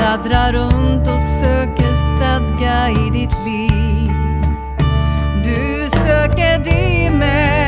fladdrar runt och söker stadga i ditt liv. Du söker det med